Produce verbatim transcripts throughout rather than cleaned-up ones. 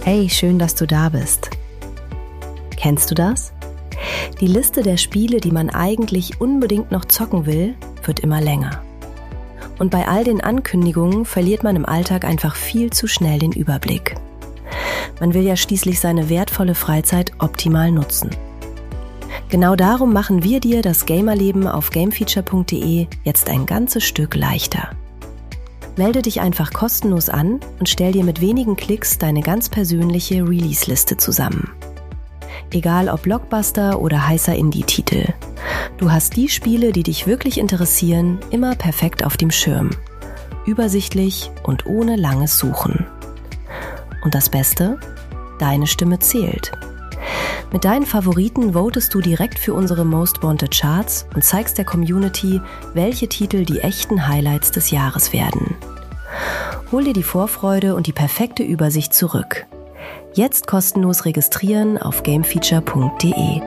Hey, schön, dass du da bist. Kennst du das? Die Liste der Spiele, die man eigentlich unbedingt noch zocken will, wird immer länger. Und bei all den Ankündigungen verliert man im Alltag einfach viel zu schnell den Überblick. Man will ja schließlich seine wertvolle Freizeit optimal nutzen. Genau darum machen wir dir das Gamerleben auf gamefeature punkt de jetzt ein ganzes Stück leichter. Melde dich einfach kostenlos an und stell dir mit wenigen Klicks deine ganz persönliche Release-Liste zusammen. Egal ob Blockbuster oder heißer Indie-Titel. Du hast die Spiele, die dich wirklich interessieren, immer perfekt auf dem Schirm. Übersichtlich und ohne langes Suchen. Und das Beste? Deine Stimme zählt. Mit deinen Favoriten votest du direkt für unsere Most Wanted Charts und zeigst der Community, welche Titel die echten Highlights des Jahres werden. Hol dir die Vorfreude und die perfekte Übersicht zurück. Jetzt kostenlos registrieren auf gamefeature punkt de.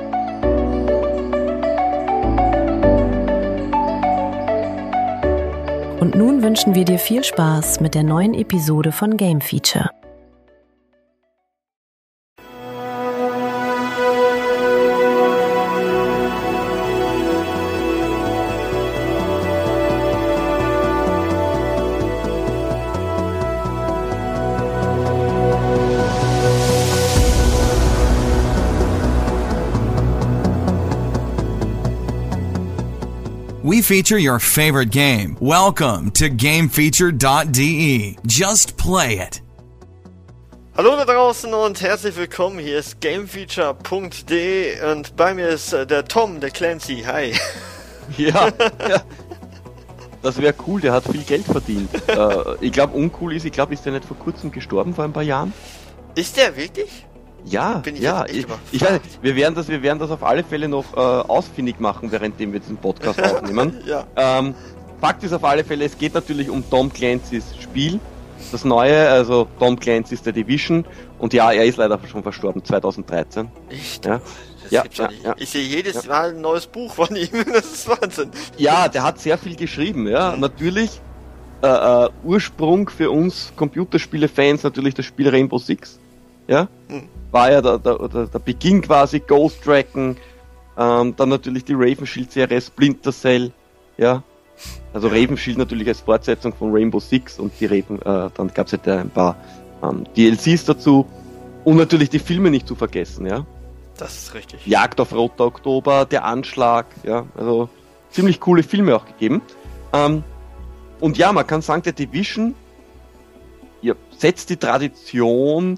Und nun wünschen wir dir viel Spaß mit der neuen Episode von Game Feature. We feature your favorite game. Welcome to gamefeature punkt de. Just play it. Hallo da draußen und herzlich willkommen. Hier ist gamefeature punkt de und bei mir ist äh, der Tom, der Clancy. Hi. Ja, ja. Das wäre cool, der hat viel Geld verdient. äh, ich glaube, uncool ist, ich glaube, ist der nicht vor kurzem gestorben, vor ein paar Jahren? Ist der wirklich? Ja, Bin ich ja, ich, ich weiß nicht, wir werden das, wir werden das auf alle Fälle noch äh, ausfindig machen, währenddem wir diesen Podcast aufnehmen. Ja. Ähm, Fakt ist auf alle Fälle, es geht natürlich um Tom Clancy's Spiel, das neue, also Tom Clancy's The Division, und ja, er ist leider schon verstorben, zwanzig dreizehn. Echt? Ja. Das Ja, gibt's ja, ja, nicht. ja. Ich sehe jedes Ja. Mal ein neues Buch von ihm, das ist Wahnsinn. Ja, der hat sehr viel geschrieben, ja. Natürlich, äh, äh, Ursprung für uns Computerspiele-Fans natürlich das Spiel Rainbow Six, ja. Hm. War ja der, der, der, der Beginn quasi, Ghost Recon, ähm, dann natürlich die Raven Shield-Serie, Splinter Cell, ja. Also Raven Shield natürlich als Fortsetzung von Rainbow Six und die Raven, äh, dann gab es halt ein paar ähm, D L Cs dazu und natürlich die Filme nicht zu vergessen, ja. Das ist richtig. Jagd auf Roter Oktober, Der Anschlag, ja, also ziemlich coole Filme auch gegeben. Ähm, und ja, man kann sagen, der Division ja, setzt die Tradition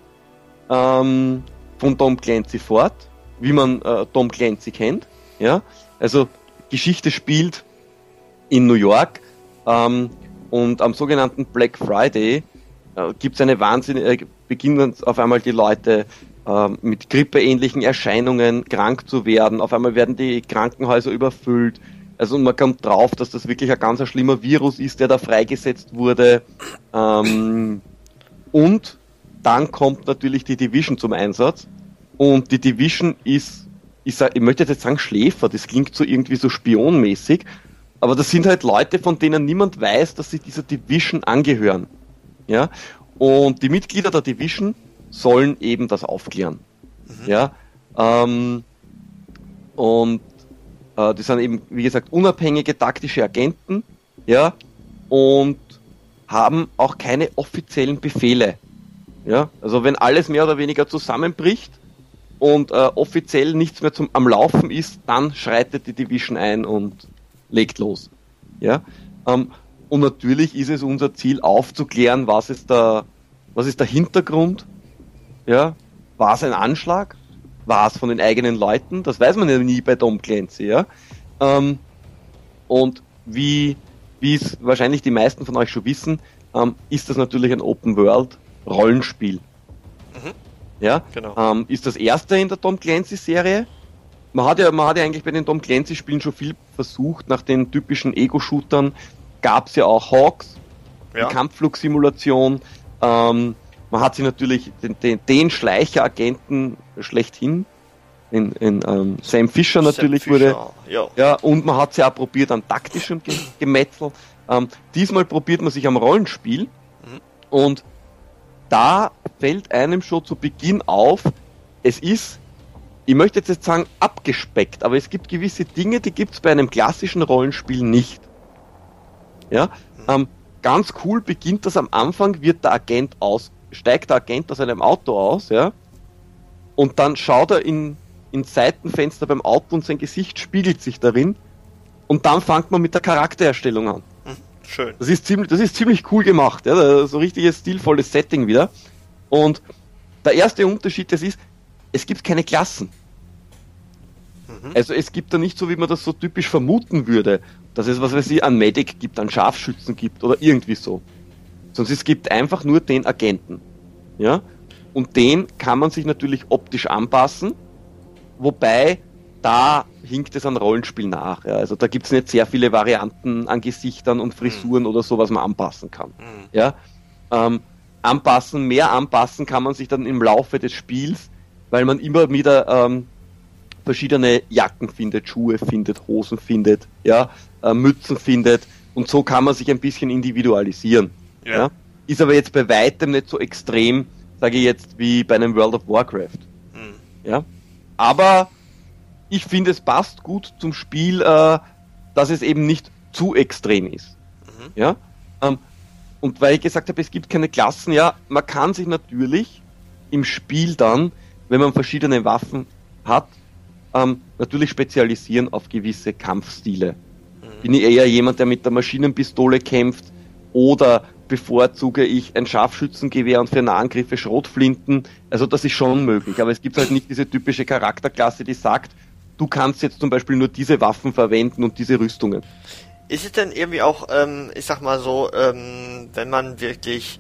ähm, von Tom Clancy fort, wie man äh, Tom Clancy kennt. Ja, also Geschichte spielt in New York ähm, und am sogenannten Black Friday äh, gibt es eine wahnsinnige, äh, beginnen auf einmal die Leute äh, mit grippeähnlichen Erscheinungen krank zu werden. Auf einmal werden die Krankenhäuser überfüllt. Also man kommt drauf, dass das wirklich ein ganz ein schlimmer Virus ist, der da freigesetzt wurde. Ähm, und dann kommt natürlich die Division zum Einsatz. Und die Division ist, ich, sag, ich möchte jetzt sagen Schläfer, das klingt so irgendwie so spionmäßig, aber das sind halt Leute, von denen niemand weiß, dass sie dieser Division angehören. Ja? Und die Mitglieder der Division sollen eben das aufklären. Mhm. Ja? Ähm, und äh, die sind eben, wie gesagt, unabhängige taktische Agenten, ja, und haben auch keine offiziellen Befehle. Ja, also wenn alles mehr oder weniger zusammenbricht und äh, offiziell nichts mehr zum am Laufen ist, dann schreitet die Division ein und legt los. Ja, ähm, und natürlich ist es unser Ziel aufzuklären, was ist der, was ist der Hintergrund? Ja, war es ein Anschlag? War es von den eigenen Leuten? Das weiß man ja nie bei Tom Clancy. Ja, ähm, und wie wie es wahrscheinlich die meisten von euch schon wissen, ähm, ist das natürlich ein Open World Rollenspiel. Mhm. Ja, genau. Ähm, ist das erste in der Tom Clancy Serie. Man hat ja, man hat ja eigentlich bei den Tom Clancy Spielen schon viel versucht. Nach den typischen Ego-Shootern gab es ja auch Hawks, Ja. die Kampfflugsimulation. Ähm, man hat sich natürlich den, den, den Schleicheragenten schlechthin in, in ähm, Sam Fisher natürlich Sam Fisher, wurde. ja. Ja, und man hat sie auch probiert an taktischem Ge- Gemetzel. Ähm, diesmal probiert man sich am Rollenspiel. Mhm. Und da fällt einem schon zu Beginn auf, es ist, ich möchte jetzt nicht sagen abgespeckt, aber es gibt gewisse Dinge, die gibt es bei einem klassischen Rollenspiel nicht. Ja, ähm, ganz cool beginnt das am Anfang, wird der Agent aus, steigt der Agent aus einem Auto aus, ja, und dann schaut er in, in Seitenfenster beim Auto und sein Gesicht spiegelt sich darin und dann fängt man mit der Charaktererstellung an. Schön. Das ist ziemlich, das ist ziemlich cool gemacht, ja, so richtiges stilvolles Setting wieder. Und der erste Unterschied, das ist, es gibt keine Klassen. Mhm. Also es gibt da nicht so, wie man das so typisch vermuten würde, dass es, was weiß ich, einen Medic gibt, einen Scharfschützen gibt oder irgendwie so. Sondern es gibt einfach nur den Agenten. Ja? Und den kann man sich natürlich optisch anpassen, wobei da hinkt es an Rollenspiel nach. Ja. Also da gibt es nicht sehr viele Varianten an Gesichtern und Frisuren mhm. oder so, was man anpassen kann. Mhm. Ja. Ähm, anpassen, mehr anpassen kann man sich dann im Laufe des Spiels, weil man immer wieder ähm, verschiedene Jacken findet, Schuhe findet, Hosen findet, ja, äh, Mützen findet und so kann man sich ein bisschen individualisieren. Ja. Ja. Ist aber jetzt bei weitem nicht so extrem, sage ich jetzt, wie bei einem World of Warcraft. Mhm. Ja. Aber ich finde, es passt gut zum Spiel, äh, dass es eben nicht zu extrem ist. Mhm. Ja? Ähm, und weil ich gesagt habe, es gibt keine Klassen, ja, man kann sich natürlich im Spiel dann, wenn man verschiedene Waffen hat, ähm, natürlich spezialisieren auf gewisse Kampfstile. Mhm. Bin ich eher jemand, der mit der Maschinenpistole kämpft oder bevorzuge ich ein Scharfschützengewehr und für Nahangriffe Schrotflinten? Also das ist schon möglich, aber es gibt halt nicht diese typische Charakterklasse, die sagt, du kannst jetzt zum Beispiel nur diese Waffen verwenden und diese Rüstungen. Ist es denn irgendwie auch, ähm, ich sag mal so, ähm, wenn man wirklich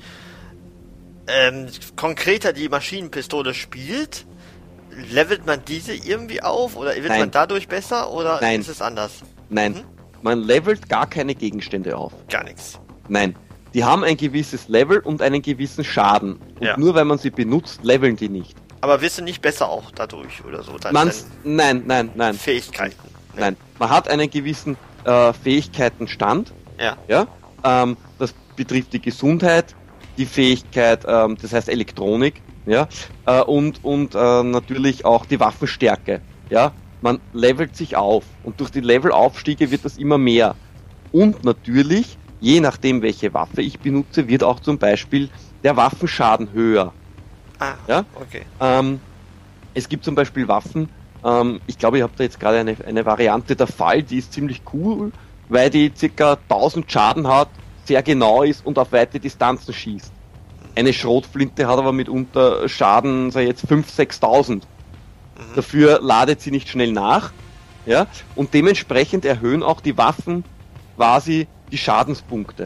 ähm, konkreter die Maschinenpistole spielt, levelt man diese irgendwie auf oder wird Nein. man dadurch besser oder Nein. ist es anders? Nein, mhm. man levelt gar keine Gegenstände auf. Gar nichts. Nein, die haben ein gewisses Level und einen gewissen Schaden. Und ja. nur weil man sie benutzt, leveln die nicht. Aber wirst du nicht besser auch dadurch oder so? Man's, nein, nein, nein. Fähigkeiten. Nee. Nein, man hat einen gewissen äh, Fähigkeitenstand. Ja. Ja. Ähm, das betrifft die Gesundheit, die Fähigkeit, ähm, das heißt Elektronik, ja, äh, und und äh, natürlich auch die Waffenstärke. Ja, man levelt sich auf und durch die Levelaufstiege wird das immer mehr. Und natürlich, je nachdem welche Waffe ich benutze, wird auch zum Beispiel der Waffenschaden höher. Ah, ja? okay. Ähm, es gibt zum Beispiel Waffen, ähm, ich glaube, ich habe da jetzt gerade eine, eine Variante, der Fall, die ist ziemlich cool, weil die circa tausend Schaden hat, sehr genau ist und auf weite Distanzen schießt. Eine Schrotflinte hat aber mitunter Schaden, sag ich jetzt, fünftausend, sechstausend. Mhm. Dafür ladet sie nicht schnell nach, ja, und dementsprechend erhöhen auch die Waffen quasi die Schadenspunkte.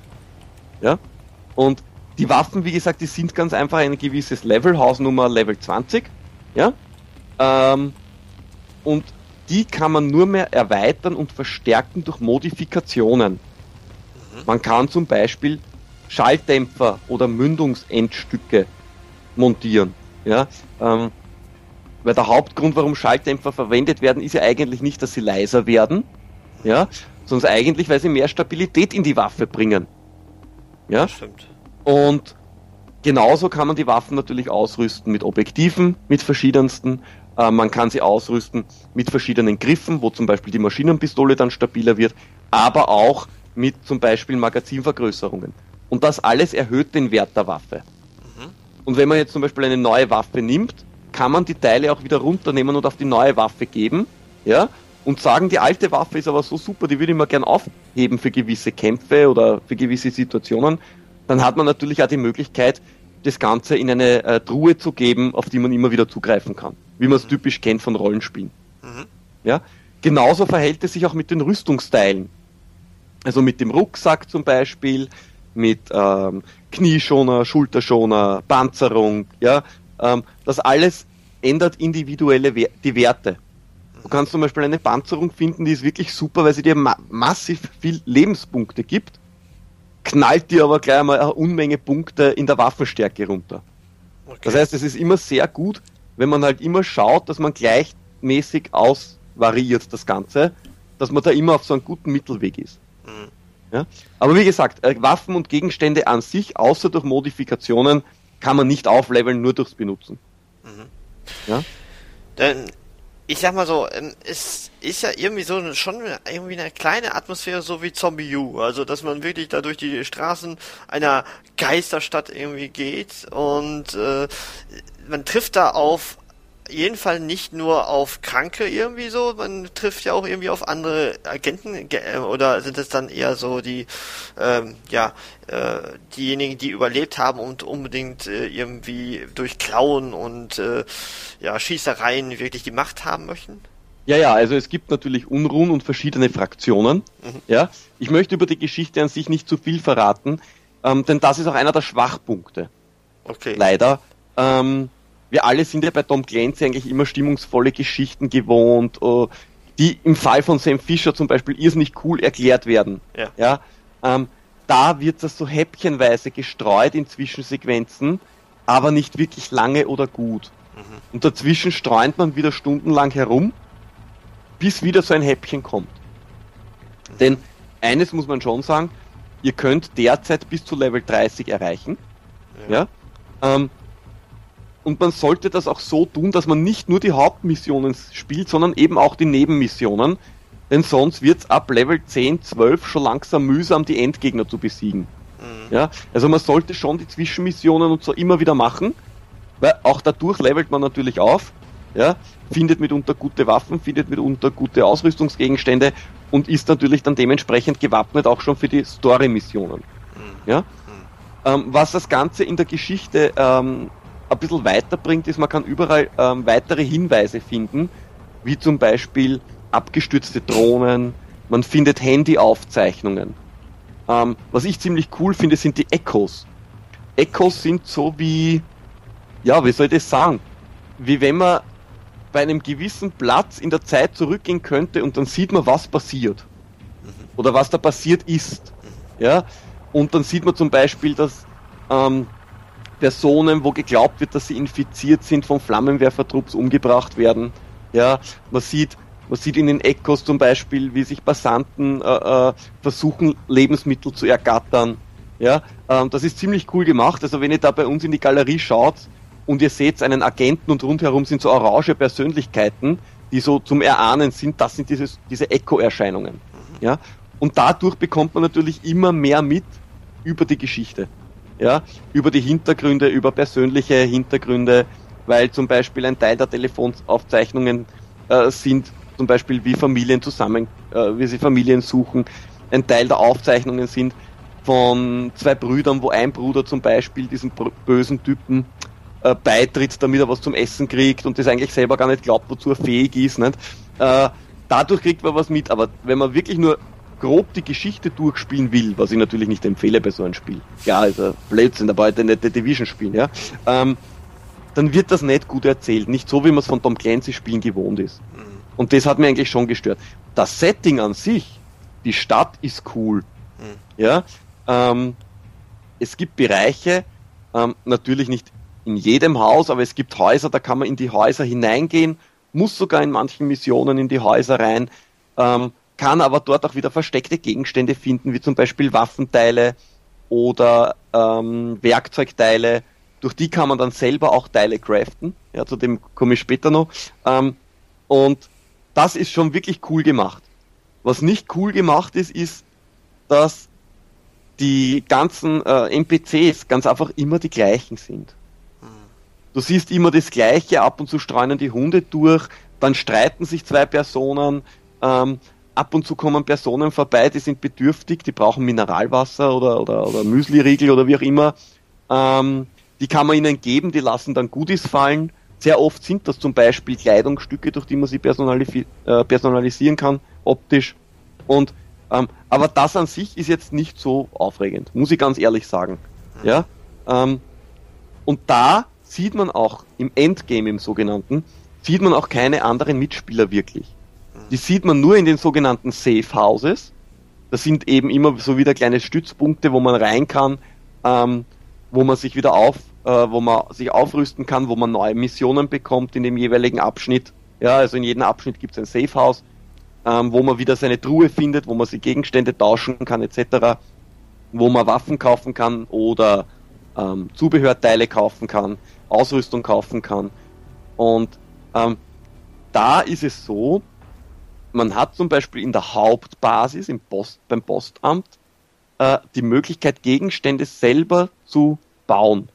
Ja, und die Waffen, wie gesagt, die sind ganz einfach ein gewisses Level, Hausnummer Level zwanzig, ja, ähm, und die kann man nur mehr erweitern und verstärken durch Modifikationen. Mhm. Man kann zum Beispiel Schalldämpfer oder Mündungsendstücke montieren, ja, ähm, weil der Hauptgrund, warum Schalldämpfer verwendet werden, ist ja eigentlich nicht, dass sie leiser werden, ja, sondern eigentlich, weil sie mehr Stabilität in die Waffe bringen. Ja, stimmt. Und genauso kann man die Waffen natürlich ausrüsten mit Objektiven, mit verschiedensten. Äh, man kann sie ausrüsten mit verschiedenen Griffen, wo zum Beispiel die Maschinenpistole dann stabiler wird, aber auch mit zum Beispiel Magazinvergrößerungen. Und das alles erhöht den Wert der Waffe. Mhm. Und wenn man jetzt zum Beispiel eine neue Waffe nimmt, kann man die Teile auch wieder runternehmen und auf die neue Waffe geben, ja, und sagen, die alte Waffe ist aber so super, die würde ich mir gern aufheben für gewisse Kämpfe oder für gewisse Situationen. Dann hat man natürlich auch die Möglichkeit, das Ganze in eine äh, Truhe zu geben, auf die man immer wieder zugreifen kann. Wie man es mhm. typisch kennt von Rollenspielen. Mhm. Ja? Genauso verhält es sich auch mit den Rüstungsteilen. Also mit dem Rucksack zum Beispiel, mit ähm, Knieschoner, Schulterschoner, Panzerung. Ja? Ähm, das alles ändert individuelle We- die Werte. Du kannst zum Beispiel eine Panzerung finden, die ist wirklich super, weil sie dir ma- massiv viel Lebenspunkte gibt, knallt dir aber gleich mal eine Unmenge Punkte in der Waffenstärke runter. Okay. Das heißt, es ist immer sehr gut, wenn man halt immer schaut, dass man gleichmäßig ausvariiert das Ganze, dass man da immer auf so einem guten Mittelweg ist. Mhm. Ja? Aber wie gesagt, äh, Waffen und Gegenstände an sich, außer durch Modifikationen, kann man nicht aufleveln, nur durchs Benutzen. Mhm. Ja? Denn ich sag mal so, es ist ja irgendwie so schon irgendwie eine kleine Atmosphäre, so wie Zombie U. Also, dass man wirklich da durch die Straßen einer Geisterstadt irgendwie geht und äh, man trifft da auf jeden Fall nicht nur auf Kranke irgendwie so, man trifft ja auch irgendwie auf andere Agenten, oder sind es dann eher so die, ähm, ja, äh, diejenigen, die überlebt haben und unbedingt äh, irgendwie durch Klauen und äh, ja, Schießereien wirklich die Macht haben möchten? Ja, ja, also es gibt natürlich Unruhen und verschiedene Fraktionen. Mhm. Ja, ich möchte über die Geschichte an sich nicht zu viel verraten, ähm, denn das ist auch einer der Schwachpunkte. Okay. Leider. Ähm, Wir alle sind ja bei Tom Clancy eigentlich immer stimmungsvolle Geschichten gewohnt, die im Fall von Sam Fisher zum Beispiel irrsinnig cool erklärt werden. Ja. Ja, ähm, da wird das so häppchenweise gestreut in Zwischensequenzen, aber nicht wirklich lange oder gut. Mhm. Und dazwischen streunt man wieder stundenlang herum, bis wieder so ein Häppchen kommt. Mhm. Denn eines muss man schon sagen, ihr könnt derzeit bis zu Level dreißig erreichen. Ja. ja ähm, Und man sollte das auch so tun, dass man nicht nur die Hauptmissionen spielt, sondern eben auch die Nebenmissionen. Denn sonst wird es ab Level zehn, zwölf schon langsam mühsam, die Endgegner zu besiegen. Mhm. Ja, also man sollte schon die Zwischenmissionen und so immer wieder machen, weil auch dadurch levelt man natürlich auf, ja, findet mitunter gute Waffen, findet mitunter gute Ausrüstungsgegenstände und ist natürlich dann dementsprechend gewappnet auch schon für die Story-Missionen. Mhm. Ja? Mhm. Ähm, was das Ganze in der Geschichte ähm, ein bisschen weiterbringt, ist, man kann überall ähm, weitere Hinweise finden, wie zum Beispiel abgestürzte Drohnen, man findet Handyaufzeichnungen. Ähm, was ich ziemlich cool finde, sind die Echos. Echos sind so wie, ja, wie soll ich das sagen, wie wenn man bei einem gewissen Platz in der Zeit zurückgehen könnte und dann sieht man, was passiert. Oder was da passiert ist. Ja? Und dann sieht man zum Beispiel, dass ähm, Personen, wo geglaubt wird, dass sie infiziert sind, von Flammenwerfertrupps umgebracht werden. Ja, man sieht, man sieht in den Echos zum Beispiel, wie sich Passanten äh, äh, versuchen, Lebensmittel zu ergattern. Ja, ähm, das ist ziemlich cool gemacht. Also wenn ihr da bei uns in die Galerie schaut und ihr seht einen Agenten und rundherum sind so orange Persönlichkeiten, die so zum Erahnen sind, das sind dieses, diese Echo-Erscheinungen. Ja, und dadurch bekommt man natürlich immer mehr mit über die Geschichte. Ja, über die Hintergründe, über persönliche Hintergründe, weil zum Beispiel ein Teil der Telefonaufzeichnungen äh, sind zum Beispiel wie Familien zusammen, äh, wie sie Familien suchen. Ein Teil der Aufzeichnungen sind von zwei Brüdern, wo ein Bruder zum Beispiel diesen bösen Typen äh, beitritt, damit er was zum Essen kriegt und das eigentlich selber gar nicht glaubt, wozu er fähig ist. Nicht? Äh, dadurch kriegt man was mit, aber wenn man wirklich nur grob die Geschichte durchspielen will, was ich natürlich nicht empfehle bei so einem Spiel. Ja, also Blödsinn, aber heute nicht die Division spielen, ja. Ähm, dann wird das nicht gut erzählt. Nicht so, wie man es von Tom Clancy Spielen gewohnt ist. Mhm. Und das hat mir eigentlich schon gestört. Das Setting an sich, die Stadt ist cool. Mhm. Ja. Ähm, es gibt Bereiche, ähm, natürlich nicht in jedem Haus, aber es gibt Häuser, da kann man in die Häuser hineingehen, muss sogar in manchen Missionen in die Häuser rein, ähm, kann aber dort auch wieder versteckte Gegenstände finden, wie zum Beispiel Waffenteile oder ähm, Werkzeugteile. Durch die kann man dann selber auch Teile craften. Ja, zu dem komme ich später noch. Ähm, und das ist schon wirklich cool gemacht. Was nicht cool gemacht ist, ist, dass die ganzen äh, N P Cs ganz einfach immer die gleichen sind. Du siehst immer das Gleiche, ab und zu streunen die Hunde durch, dann streiten sich zwei Personen, ähm, ab und zu kommen Personen vorbei, die sind bedürftig, die brauchen Mineralwasser oder, oder, oder Müsli-Riegel oder wie auch immer. Ähm, die kann man ihnen geben, die lassen dann Goodies fallen. Sehr oft sind das zum Beispiel Kleidungsstücke, durch die man sie personalis- äh, personalisieren kann, optisch. Und, ähm, aber das an sich ist jetzt nicht so aufregend, muss ich ganz ehrlich sagen. Ja? Ähm, und da sieht man auch im Endgame, im sogenannten, sieht man auch keine anderen Mitspieler wirklich. Die sieht man nur in den sogenannten Safe Houses. Das sind eben immer so wieder kleine Stützpunkte, wo man rein kann, ähm, wo man sich wieder auf, äh, wo man sich aufrüsten kann, wo man neue Missionen bekommt in dem jeweiligen Abschnitt. Ja, also in jedem Abschnitt gibt es ein Safe House, ähm, wo man wieder seine Truhe findet, wo man sich Gegenstände tauschen kann et cetera, wo man Waffen kaufen kann oder ähm, Zubehörteile kaufen kann, Ausrüstung kaufen kann. Und ähm, da ist es so, man hat zum Beispiel in der Hauptbasis im Post, beim Postamt äh, die Möglichkeit, Gegenstände selber zu bauen.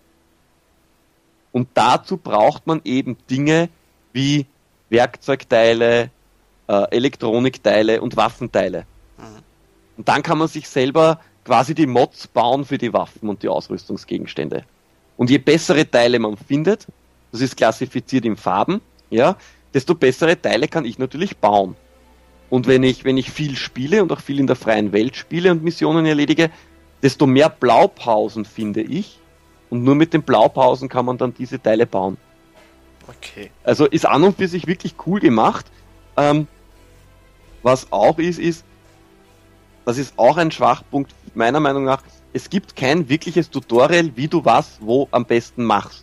Und dazu braucht man eben Dinge wie Werkzeugteile, äh, Elektronikteile und Waffenteile. Mhm. Und dann kann man sich selber quasi die Mods bauen für die Waffen und die Ausrüstungsgegenstände. Und je bessere Teile man findet, das ist klassifiziert in Farben, ja, desto bessere Teile kann ich natürlich bauen. Und wenn ich, wenn ich viel spiele und auch viel in der freien Welt spiele und Missionen erledige, desto mehr Blaupausen finde ich. Und nur mit den Blaupausen kann man dann diese Teile bauen. Okay. Also ist an und für sich wirklich cool gemacht. Ähm, was auch ist, ist, das ist auch ein Schwachpunkt meiner Meinung nach, es gibt kein wirkliches Tutorial, wie du was wo am besten machst.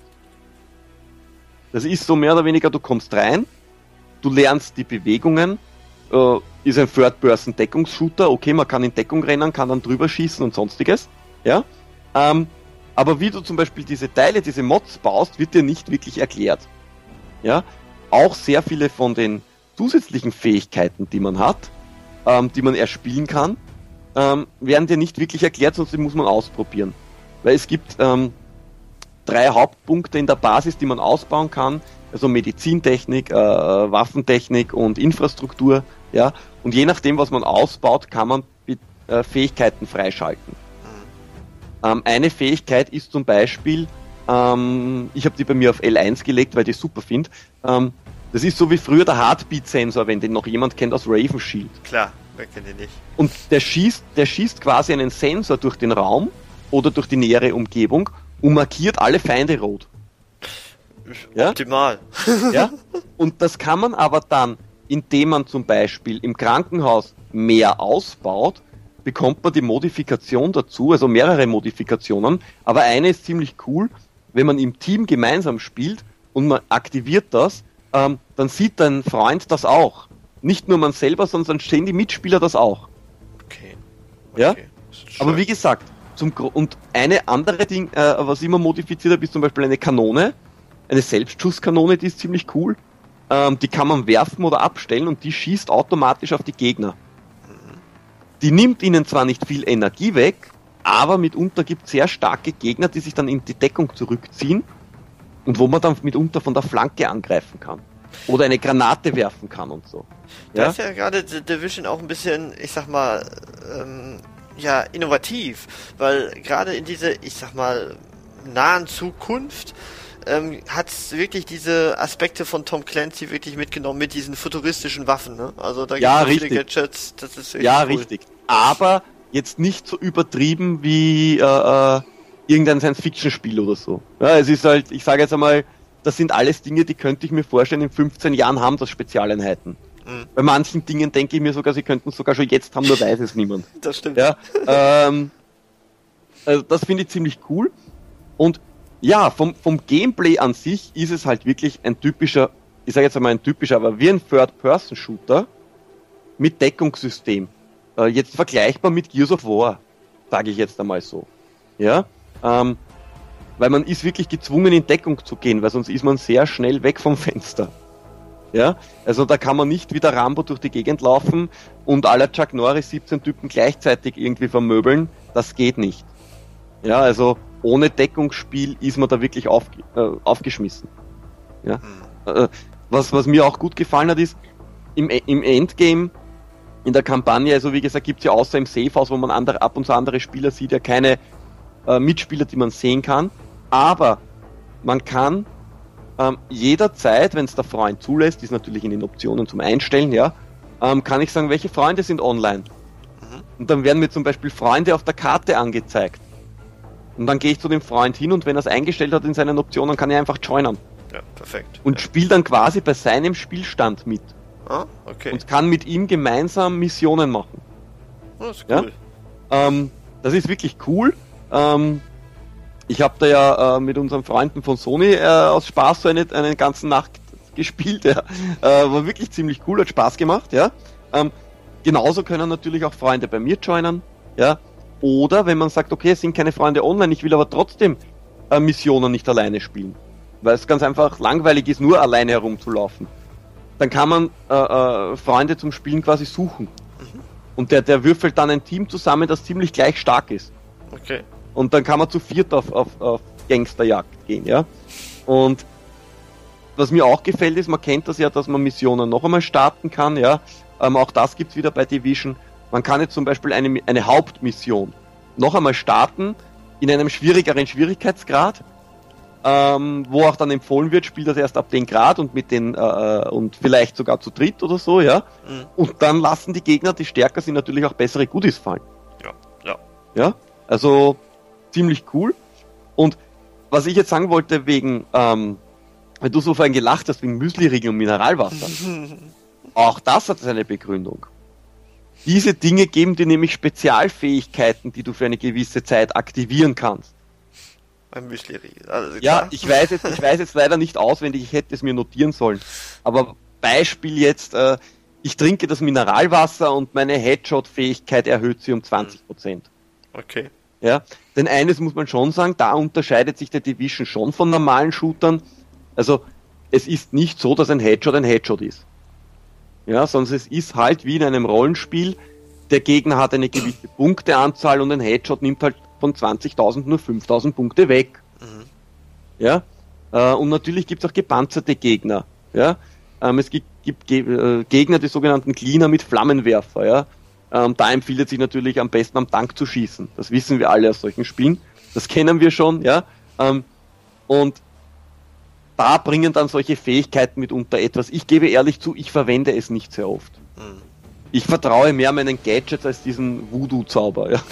Das ist so mehr oder weniger, du kommst rein, du lernst die Bewegungen, äh, ist ein Third-Person-Deckungsshooter, okay, man kann in Deckung rennen, kann dann drüber schießen und sonstiges, ja, ähm, aber wie du zum Beispiel diese Teile, diese Mods baust, wird dir nicht wirklich erklärt. Ja, auch sehr viele von den zusätzlichen Fähigkeiten, die man hat, ähm, die man erspielen kann, ähm, werden dir nicht wirklich erklärt, sondern die muss man ausprobieren. Weil es gibt ähm, drei Hauptpunkte in der Basis, die man ausbauen kann, also Medizintechnik, äh, Waffentechnik und Infrastruktur, ja, und je nachdem, was man ausbaut, kann man äh, Fähigkeiten freischalten. Ähm, eine Fähigkeit ist zum Beispiel, ähm, ich habe die bei mir auf L eins gelegt, weil ich die super finde, ähm, das ist so wie früher der Heartbeat-Sensor, wenn den noch jemand kennt aus Raven Shield. Klar, wer kennt den nicht. Und der schießt, der schießt quasi einen Sensor durch den Raum oder durch die nähere Umgebung und markiert alle Feinde rot. Ja? Optimal. Ja? Und das kann man aber dann, indem man zum Beispiel im Krankenhaus mehr ausbaut, bekommt man die Modifikation dazu, also mehrere Modifikationen, aber eine ist ziemlich cool, wenn man im Team gemeinsam spielt und man aktiviert das, ähm, dann sieht dein Freund das auch. Nicht nur man selber, sondern sehen die Mitspieler das auch. Okay. okay. Ja? Aber wie gesagt, zum Gro- und eine andere Ding, äh, was ich immer modifiziert habe, ist zum Beispiel eine Kanone, eine Selbstschusskanone, die ist ziemlich cool. Ähm, die kann man werfen oder abstellen und die schießt automatisch auf die Gegner. Die nimmt ihnen zwar nicht viel Energie weg, aber mitunter gibt es sehr starke Gegner, die sich dann in die Deckung zurückziehen und wo man dann mitunter von der Flanke angreifen kann. Oder eine Granate werfen kann und so. Da Ja? ist ja gerade The Division auch ein bisschen, ich sag mal, ähm, ja, innovativ, weil gerade in diese, ich sag mal, nahen Zukunft ähm, hat wirklich diese Aspekte von Tom Clancy wirklich mitgenommen mit diesen futuristischen Waffen, ne? Also da gibt es Ja, so viele richtig. Gadgets, das ist wirklich Ja, cool. richtig. Aber jetzt nicht so übertrieben wie äh, äh, irgendein Science-Fiction-Spiel oder so. Ja, es ist halt, ich sage jetzt einmal, das sind alles Dinge, die könnte ich mir vorstellen, in fünfzehn Jahren haben das Spezialeinheiten. Mhm. Bei manchen Dingen denke ich mir sogar, sie könnten es sogar schon jetzt haben, nur weiß es niemand. Das stimmt. Ja, ähm, also das finde ich ziemlich cool. Und ja, vom, vom Gameplay an sich ist es halt wirklich ein typischer, ich sage jetzt einmal ein typischer, aber wie ein Third-Person-Shooter mit Deckungssystem. Äh, jetzt vergleichbar mit Gears of War, sage ich jetzt einmal so. Ja, ähm, weil man ist wirklich gezwungen in Deckung zu gehen, weil sonst ist man sehr schnell weg vom Fenster. Ja, also da kann man nicht wie der Rambo durch die Gegend laufen und aller Chuck Norris siebzehn Typen gleichzeitig irgendwie vermöbeln. Das geht nicht. Ja, also ohne Deckungsspiel ist man da wirklich auf, äh, aufgeschmissen. Ja, äh, was, was mir auch gut gefallen hat, ist im, im Endgame, in der Kampagne, also wie gesagt, gibt's ja außer im Safehouse, wo man andere, ab und zu andere Spieler sieht, ja keine äh, Mitspieler, die man sehen kann. Aber man kann ähm, jederzeit, wenn es der Freund zulässt, ist natürlich in den Optionen zum Einstellen, ja, ähm, kann ich sagen, welche Freunde sind online. Mhm. Und dann werden mir zum Beispiel Freunde auf der Karte angezeigt. Und dann gehe ich zu dem Freund hin und wenn er es eingestellt hat in seinen Optionen, kann ich einfach joinen. Ja, perfekt. Und spiele dann quasi bei seinem Spielstand mit. Ah, okay. Und kann mit ihm gemeinsam Missionen machen. Oh, das ist Ja? cool. Ähm, das ist wirklich cool. Ähm, ich habe da ja äh, mit unseren Freunden von Sony äh, aus Spaß so eine, eine ganze Nacht gespielt. Ja. Äh, war wirklich ziemlich cool, hat Spaß gemacht. Ja. Ähm, genauso können natürlich auch Freunde bei mir joinen. Ja. Oder wenn man sagt, okay, es sind keine Freunde online, ich will aber trotzdem äh, Missionen nicht alleine spielen. Weil es ganz einfach langweilig ist, nur alleine herumzulaufen. Dann kann man äh, äh, Freunde zum Spielen quasi suchen. Mhm. Und der, der würfelt dann ein Team zusammen, das ziemlich gleich stark ist. Okay. Und dann kann man zu viert auf, auf, auf Gangsterjagd gehen, ja. Und was mir auch gefällt ist, man kennt das ja, dass man Missionen noch einmal starten kann, ja. Ähm, auch das gibt's wieder bei Division. Man kann jetzt zum Beispiel eine, eine Hauptmission noch einmal starten, in einem schwierigeren Schwierigkeitsgrad, ähm, wo auch dann empfohlen wird, spielt das erst ab den Grad und mit den, äh, und vielleicht sogar zu dritt oder so, ja. Mhm. Und dann lassen die Gegner, die stärker sind, natürlich auch bessere Goodies fallen. Ja, ja. Ja, also ziemlich cool. Und was ich jetzt sagen wollte, wegen, ähm, wenn du so vorhin gelacht hast, wegen Müsli-Riegel und Mineralwasser, auch das hat seine Begründung. Diese Dinge geben dir nämlich Spezialfähigkeiten, die du für eine gewisse Zeit aktivieren kannst. Ein Müsli-Riegel, also ja, ich weiß jetzt, ich weiß jetzt leider nicht auswendig, ich hätte es mir notieren sollen. Aber Beispiel jetzt, äh, ich trinke das Mineralwasser und meine Headshot-Fähigkeit erhöht sie um zwanzig Prozent. Okay. Ja, denn eines muss man schon sagen, da unterscheidet sich der Division schon von normalen Shootern. Also, es ist nicht so, dass ein Headshot ein Headshot ist. Ja, sondern es ist halt wie in einem Rollenspiel, der Gegner hat eine gewisse Punkteanzahl und ein Headshot nimmt halt von zwanzigtausend nur fünftausend Punkte weg. Mhm. Ja, äh, und natürlich gibt es auch gepanzerte Gegner. Ja, ähm, es gibt, gibt Ge äh, Gegner, die sogenannten Cleaner mit Flammenwerfer. Ja, ähm, da empfiehlt es sich natürlich am besten am Tank zu schießen. Das wissen wir alle aus solchen Spielen. Das kennen wir schon. Ja, ähm, und da bringen dann solche Fähigkeiten mitunter etwas. Ich gebe ehrlich zu, ich verwende es nicht sehr oft. Mhm. Ich vertraue mehr meinen Gadgets als diesen Voodoo-Zauber. Ja.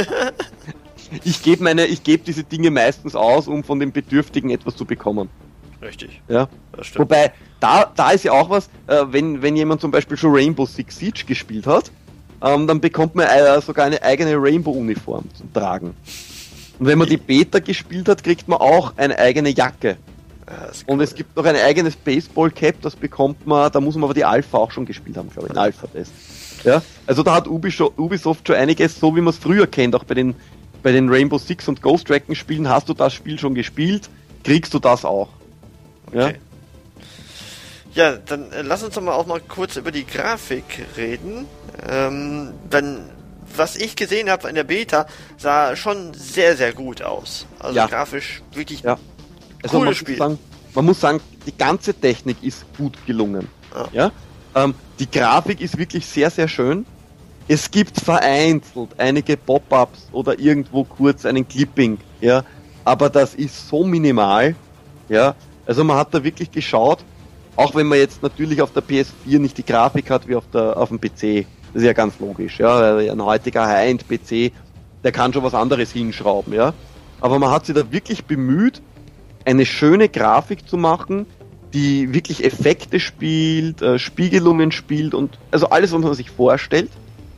Ich gebe meine, ich gebe diese Dinge meistens aus, um von den Bedürftigen etwas zu bekommen. Richtig. Ja. Das stimmt. Wobei, da, da ist ja auch was, äh, wenn, wenn jemand zum Beispiel schon Rainbow Six Siege gespielt hat, ähm, dann bekommt man äh, sogar eine eigene Rainbow-Uniform zum Tragen. Und wenn man die Beta gespielt hat, kriegt man auch eine eigene Jacke. Ja, cool. Und es gibt noch ein eigenes Baseball-Cap, das bekommt man, da muss man aber die Alpha auch schon gespielt haben, glaube ich, ein Alpha-Test. Ja, also da hat Ubisoft schon einiges, so wie man es früher kennt, auch bei den, bei den Rainbow Six und Ghost Recon Spielen, hast du das Spiel schon gespielt, kriegst du das auch. Okay. Ja, ja dann äh, lass uns doch mal auch mal kurz über die Grafik reden. Ähm, dann, was ich gesehen habe in der Beta, sah schon sehr, sehr gut aus. Also ja. Grafisch wirklich ja. Also cooles Spiel. Muss sagen, man muss sagen, die ganze Technik ist gut gelungen. Ah. Ja? Ähm, die Grafik ist wirklich sehr, sehr schön. Es gibt vereinzelt einige Pop-ups oder irgendwo kurz einen Clipping, ja, aber das ist so minimal, ja. Also man hat da wirklich geschaut, auch wenn man jetzt natürlich auf der P S vier nicht die Grafik hat wie auf der auf dem P C. Das ist ja ganz logisch, ja. Ein heutiger High-End-P C, der kann schon was anderes hinschrauben, ja. Aber man hat sich da wirklich bemüht, eine schöne Grafik zu machen, die wirklich Effekte spielt, äh, Spiegelungen spielt und also alles, was man sich vorstellt,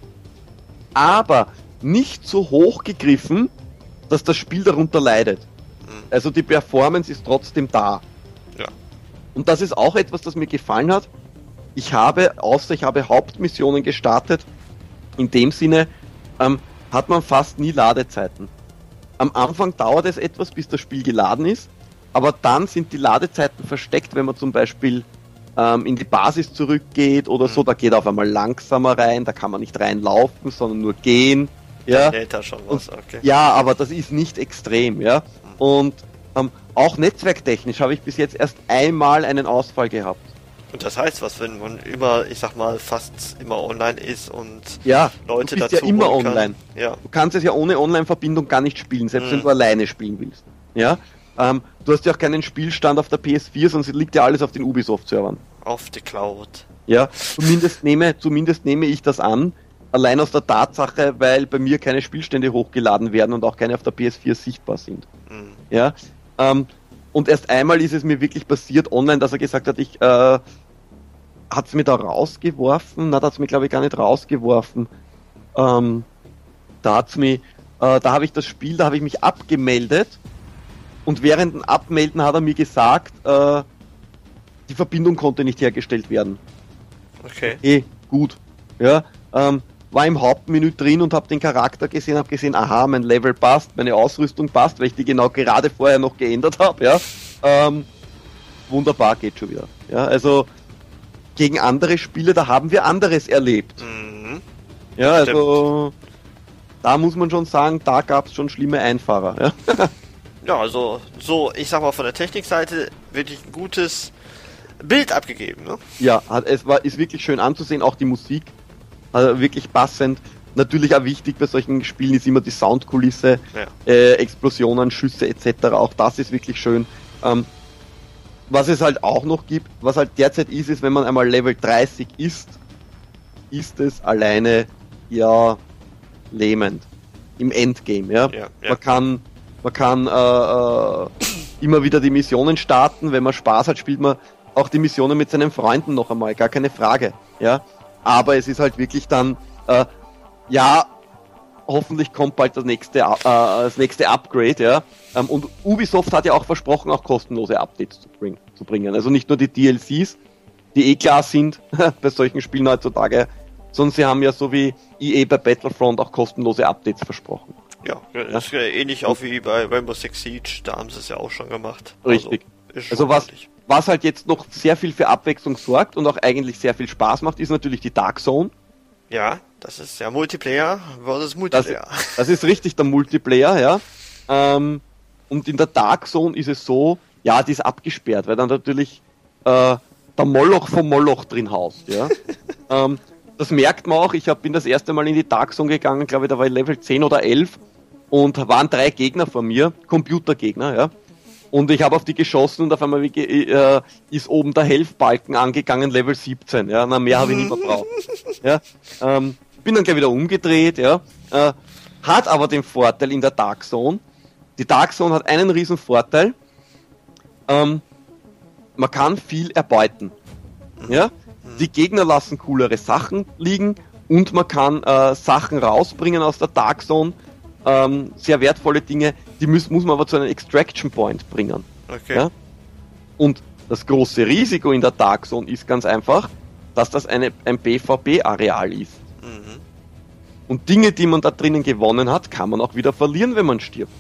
aber nicht so hoch gegriffen, dass das Spiel darunter leidet. Also die Performance ist trotzdem da. Ja. Und das ist auch etwas, das mir gefallen hat. Ich habe, außer ich habe Hauptmissionen gestartet, in dem Sinne ähm, hat man fast nie Ladezeiten. Am Anfang dauert es etwas, bis das Spiel geladen ist, aber dann sind die Ladezeiten versteckt, wenn man zum Beispiel ähm, in die Basis zurückgeht oder so, da geht er auf einmal langsamer rein, da kann man nicht reinlaufen, sondern nur gehen. Ja, lädt er schon was, okay. Ja, aber das ist nicht extrem, ja. Und ähm, auch netzwerktechnisch habe ich bis jetzt erst einmal einen Ausfall gehabt. Und das heißt was, wenn man immer, ich sag mal, fast immer online ist und ja, Leute du bist dazu ja immer online. Ja. Du kannst es ja ohne Online-Verbindung gar nicht spielen, selbst mhm. wenn du alleine spielen willst. Ja. Ähm, du hast ja auch keinen Spielstand auf der P S vier, sonst liegt ja alles auf den Ubisoft-Servern. Auf die Cloud. Ja, zumindest nehme, zumindest nehme ich das an, allein aus der Tatsache, weil bei mir keine Spielstände hochgeladen werden und auch keine auf der P S vier sichtbar sind. Mhm. Ja, ähm, und erst einmal ist es mir wirklich passiert online, dass er gesagt hat, ich, äh, hat's mir da rausgeworfen? Na, da hat's mir glaube ich gar nicht rausgeworfen. Ähm, da hat's mir, äh, da habe ich das Spiel, da habe ich mich abgemeldet. Und während dem Abmelden hat er mir gesagt, äh, die Verbindung konnte nicht hergestellt werden. Okay. Eh, gut. Ja, ähm, war im Hauptmenü drin und habe den Charakter gesehen, habe gesehen, aha, mein Level passt, meine Ausrüstung passt, weil ich die genau gerade vorher noch geändert habe, ja. Ähm, wunderbar, geht schon wieder. Ja, also gegen andere Spiele, da haben wir anderes erlebt. Mhm. Ja, also da muss man schon sagen, da gab es schon schlimme Einfahrer. Ja? Ja, also so, ich sag mal, von der Technikseite wirklich ein gutes Bild abgegeben, ne? Ja, hat, es war, ist wirklich schön anzusehen, auch die Musik, also wirklich passend. Natürlich auch wichtig bei solchen Spielen ist immer die Soundkulisse, Ja. äh, Explosionen, Schüsse et cetera. Auch das ist wirklich schön. Ähm, was es halt auch noch gibt, was halt derzeit ist, ist, wenn man einmal Level dreißig ist, ist es alleine ja lähmend im Endgame. Ja, Ja, ja. man kann, man kann äh, äh, immer wieder die Missionen starten. Wenn man Spaß hat, spielt man auch die Missionen mit seinen Freunden noch einmal, gar keine Frage. Ja, aber es ist halt wirklich dann äh, ja, hoffentlich kommt bald das nächste, äh, das nächste Upgrade, ja. Ähm, und Ubisoft hat ja auch versprochen, auch kostenlose Updates zu, bring, zu bringen. Also nicht nur die D L Cs, die eh klar sind bei solchen Spielen heutzutage, sondern sie haben ja so wie E A bei Battlefront auch kostenlose Updates versprochen. Ja, das ist ja ähnlich auch wie bei Rainbow Six Siege, da haben sie es ja auch schon gemacht. Richtig. Also, ist schon Also was, ordentlich. was halt jetzt noch sehr viel für Abwechslung sorgt und auch eigentlich sehr viel Spaß macht, ist natürlich die Dark Zone. Ja, das ist ja Multiplayer versus Das, Multiplayer. das ist richtig der Multiplayer, ja. Ähm, und in der Dark Zone ist es so, ja, die ist abgesperrt, weil dann natürlich äh, der Moloch vom Moloch drin haust, ja. ähm, das merkt man auch, ich hab, bin das erste Mal in die Dark Zone gegangen, glaube ich, da war ich Level zehn oder elf und waren drei Gegner vor mir, Computergegner, ja. Und ich habe auf die geschossen und auf einmal wie, äh, ist oben der Health-Balken angegangen, Level siebzehn. Ja, na, mehr habe ich nicht mehr braucht. Ja, ähm, bin dann gleich wieder umgedreht. Ja, äh, hat aber den Vorteil in der Dark Zone. Die Dark Zone hat einen riesen Vorteil. Ähm, man kann viel erbeuten. Ja, die Gegner lassen coolere Sachen liegen und man kann äh, Sachen rausbringen aus der Dark Zone. Ähm, sehr wertvolle Dinge, die muss, muss man aber zu einem Extraction Point bringen. Okay. Ja? Und das große Risiko in der Dark Zone ist ganz einfach, dass das eine, ein B V B-Areal ist. Mhm. Und Dinge, die man da drinnen gewonnen hat, kann man auch wieder verlieren, wenn man stirbt.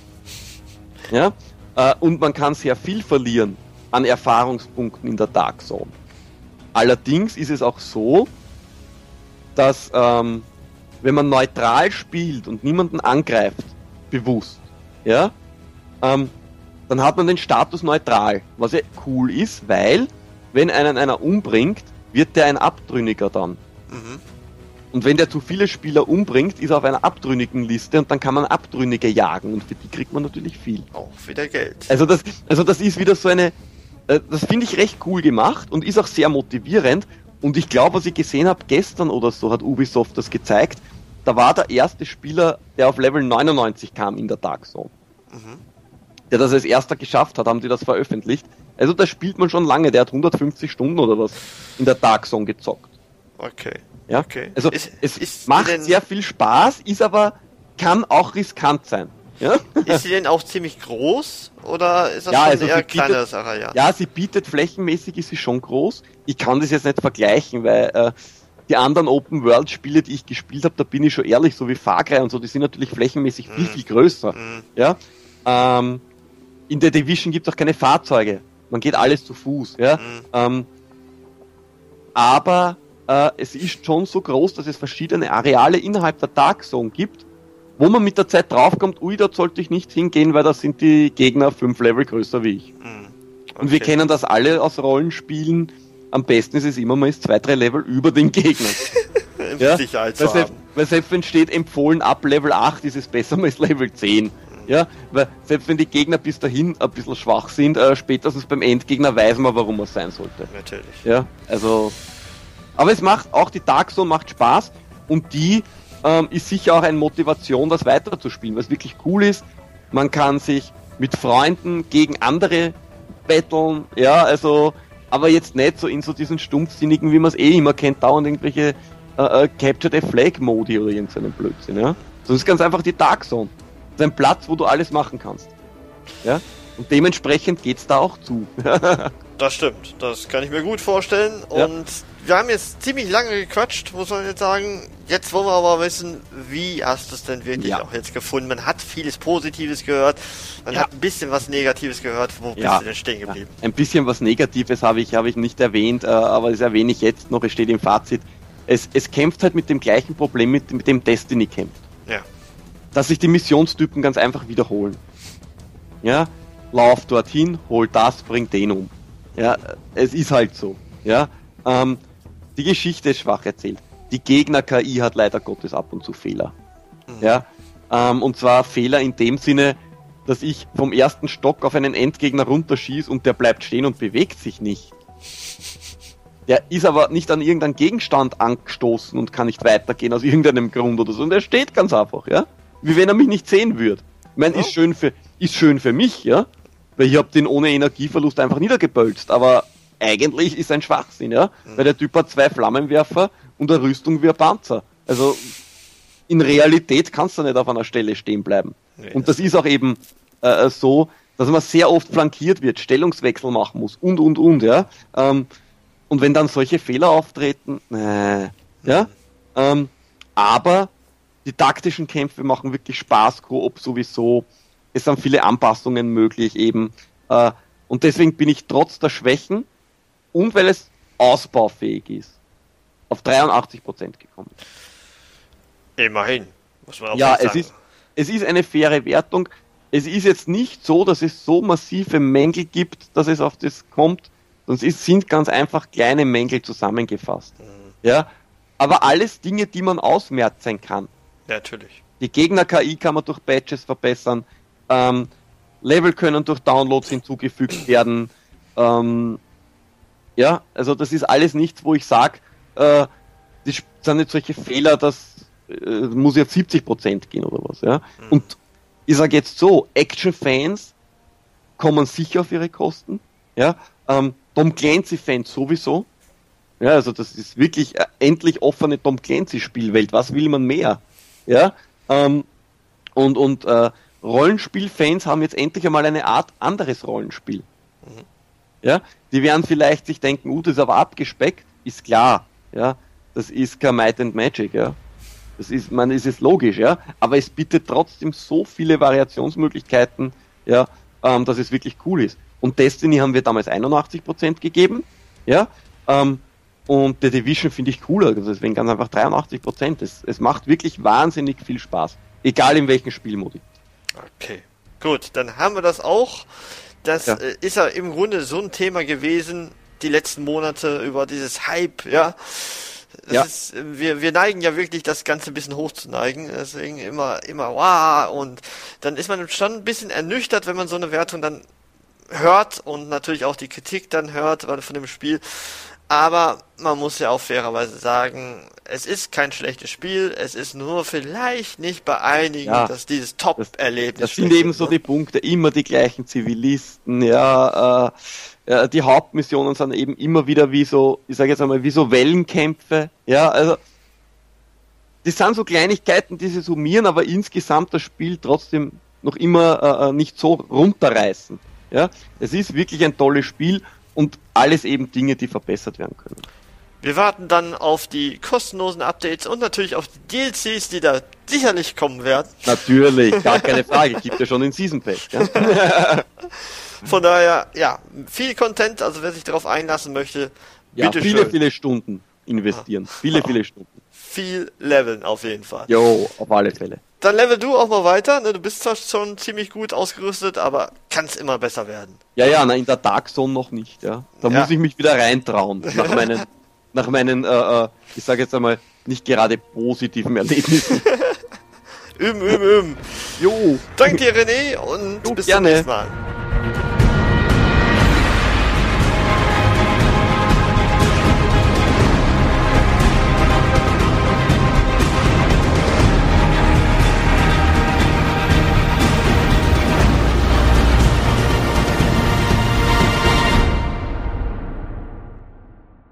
Ja? Äh, und man kann sehr viel verlieren an Erfahrungspunkten in der Dark Zone. Allerdings ist es auch so, dass ähm, wenn man neutral spielt und niemanden angreift, bewusst, ja, ähm, dann hat man den Status neutral, was ja cool ist, weil, wenn einen einer umbringt, wird der ein Abtrünniger dann. Mhm. Und wenn der zu viele Spieler umbringt, ist er auf einer abtrünnigen Liste und dann kann man Abtrünnige jagen und für die kriegt man natürlich viel. Auch wieder Geld. Also das, also das ist wieder so eine, äh, das finde ich recht cool gemacht und ist auch sehr motivierend. Und ich glaube, was ich gesehen habe, gestern oder so hat Ubisoft das gezeigt, da war der erste Spieler, der auf Level neunundneunzig kam in der Dark Zone. Mhm. Der das als erster geschafft hat, haben die das veröffentlicht. Also da spielt man schon lange, der hat hundertfünfzig Stunden oder was in der Dark Zone gezockt. Okay. Ja? Okay. Also Ist- es ist macht denn- sehr viel Spaß, ist aber, kann auch riskant sein. Ja? Ist sie denn auch ziemlich groß oder ist das Ja, schon also eher sie bietet- kleineres Areal? Ja, sie bietet flächenmäßig, ist sie schon groß. Ich kann das jetzt nicht vergleichen, weil äh, die anderen Open-World-Spiele, die ich gespielt habe, da bin ich schon ehrlich, so wie Far Cry und so, die sind natürlich flächenmäßig viel, viel größer. Mhm. Ja? Ähm, in der Division gibt es auch keine Fahrzeuge. Man geht alles zu Fuß. Ja? Mhm. Ähm, aber äh, es ist schon so groß, dass es verschiedene Areale innerhalb der Dark Zone gibt, wo man mit der Zeit draufkommt, ui, da sollte ich nicht hingehen, weil da sind die Gegner fünf Level größer wie ich. Mhm. Und wir Okay. kennen das alle aus Rollenspielen. Am besten ist es immer, man ist zwei, drei Level über den Gegner. Ja? Sicherheit Weil zu selbst, haben. weil selbst wenn steht empfohlen ab Level acht, ist es besser, man ist Level zehn. Ja? Weil selbst wenn die Gegner bis dahin ein bisschen schwach sind, äh, spätestens beim Endgegner weiß man, warum er sein sollte. Natürlich. Ja, also. Aber es macht, auch die Dark Zone macht Spaß und die ähm, ist sicher auch eine Motivation, das weiterzuspielen, was wirklich cool ist. Man kann sich mit Freunden gegen andere battlen, ja, also, aber jetzt nicht so in so diesen stumpfsinnigen, wie man es eh immer kennt, dauernd irgendwelche äh, äh, Capture the Flag Modi oder irgendeinen Blödsinn, ja. Das ist ganz einfach die Dark Zone. Das ist ein Platz, wo du alles machen kannst. Ja, und dementsprechend geht's da auch zu. Das stimmt, das kann ich mir gut vorstellen. Ja. Und wir haben jetzt ziemlich lange gequatscht, muss man jetzt sagen. Jetzt wollen wir aber wissen, wie hast du es denn wirklich Ja. auch jetzt gefunden? Man hat vieles Positives gehört, man Ja. hat ein bisschen was Negatives gehört. Wo Ja. bist du denn stehen Ja. geblieben? Ein bisschen was Negatives habe ich, habe ich nicht erwähnt, äh, aber das erwähne ich jetzt noch, es steht im Fazit. Es, es kämpft halt mit dem gleichen Problem, mit, mit dem Destiny kämpft. Ja. Dass sich die Missionstypen ganz einfach wiederholen. Ja, lauf dorthin, hol das, bring den um. Ja, es ist halt so. Ja, ähm, die Geschichte ist schwach erzählt. Die Gegner-K I hat leider Gottes ab und zu Fehler. Mhm. Ja, ähm, und zwar Fehler in dem Sinne, dass ich vom ersten Stock auf einen Endgegner runterschieße und der bleibt stehen und bewegt sich nicht. Der ist aber nicht an irgendeinen Gegenstand angestoßen und kann nicht weitergehen aus irgendeinem Grund oder so. Und der steht ganz einfach, ja. Wie wenn er mich nicht sehen würde. Ich meine, Ja. ist schön für, ist schön für mich, ja. Weil ich habe den ohne Energieverlust einfach niedergebölzt. Aber eigentlich ist ein Schwachsinn, ja. Mhm. Weil der Typ hat zwei Flammenwerfer und eine Rüstung wie ein Panzer. Also in Realität kannst du nicht auf einer Stelle stehen bleiben. Nee, Und das ist auch eben äh, so, dass man sehr oft flankiert wird, Stellungswechsel machen muss und, und, und, ja. Ähm, und wenn dann solche Fehler auftreten, äh, ja, ähm, aber die taktischen Kämpfe machen wirklich Spaß, Koop sowieso, es sind viele Anpassungen möglich eben, äh, und deswegen bin ich trotz der Schwächen und weil es ausbaufähig ist, auf dreiundachtzig Prozent gekommen. Immerhin, muss man auch Ja, sagen. es ist, es ist eine faire Wertung. Es ist jetzt nicht so, dass es so massive Mängel gibt, dass es auf das kommt, sonst ist, sind ganz einfach kleine Mängel zusammengefasst. Mhm. Ja, aber alles Dinge, die man ausmerzen kann. Ja, natürlich. Die Gegner-K I kann man durch Patches verbessern, ähm, Level können durch Downloads hinzugefügt werden. Ähm, ja, also das ist alles nichts, wo ich sage, äh, das sind nicht solche Fehler, dass äh, muss jetzt siebzig Prozent gehen oder was. Ja? Mhm. Und ich sage jetzt so, Action-Fans kommen sicher auf ihre Kosten. Ja? Ähm, Tom Clancy-Fans sowieso. Ja, also das ist wirklich äh, endlich offene Tom Clancy-Spielwelt. Was will man mehr? Ja, ähm, und, und äh, Rollenspiel-Fans haben jetzt endlich einmal eine Art anderes Rollenspiel. Mhm. Ja, die werden vielleicht sich denken, uh, das ist aber abgespeckt, ist klar, ja, das ist kein Might and Magic, ja. Das ist, man, ist es logisch, ja, aber es bietet trotzdem so viele Variationsmöglichkeiten, ja, ähm, dass es wirklich cool ist. Und Destiny haben wir damals einundachtzig Prozent gegeben, ja, ähm, und The Division finde ich cooler, deswegen ganz einfach dreiundachtzig Prozent. Es, es macht wirklich wahnsinnig viel Spaß, egal in welchem Spielmodi. Okay, gut, dann haben wir das auch. Das Ja. äh, ist ja im Grunde so ein Thema gewesen, die letzten Monate über dieses Hype, ja. Das Ja. ist, äh, wir, wir neigen ja wirklich, das Ganze ein bisschen hochzuneigen, deswegen immer, immer, wow, und dann ist man schon ein bisschen ernüchtert, wenn man so eine Wertung dann hört und natürlich auch die Kritik dann hört von dem Spiel. Aber man muss ja auch fairerweise sagen, es ist kein schlechtes Spiel, es ist nur vielleicht nicht bei einigen, Ja, dass dieses Top-Erlebnis Das sind schlecht eben ist, so ne? die Punkte, immer die gleichen Zivilisten, ja, äh, ja, die Hauptmissionen sind eben immer wieder wie so, ich sage jetzt einmal, wie so Wellenkämpfe, ja, also das sind so Kleinigkeiten, die sie summieren, aber insgesamt das Spiel trotzdem noch immer äh, nicht so runterreißen, ja, es ist wirklich ein tolles Spiel und alles eben Dinge, die verbessert werden können. Wir warten dann auf die kostenlosen Updates und natürlich auf die D L Cs, die da sicherlich kommen werden. Natürlich, gar keine Frage, gibt ja schon den Season Pass, ja. Von daher, ja, viel Content, also wer sich darauf einlassen möchte, Ja, bitte viele, schön. viele Stunden investieren. Viele, viele Stunden. Viel leveln auf jeden Fall. Jo, auf alle Fälle. Dann level du auch mal weiter, ne? Du bist zwar schon ziemlich gut ausgerüstet, aber kann's immer besser werden. Ja, ja, na, in der Dark Zone noch nicht, ja. Da Ja. muss ich mich wieder reintrauen. Nach meinen, nach meinen, äh, äh, ich sage jetzt einmal, nicht gerade positiven Erlebnissen. Üben, üben, üben. Jo. Danke dir, René, und Jo, bis gerne. zum nächsten Mal.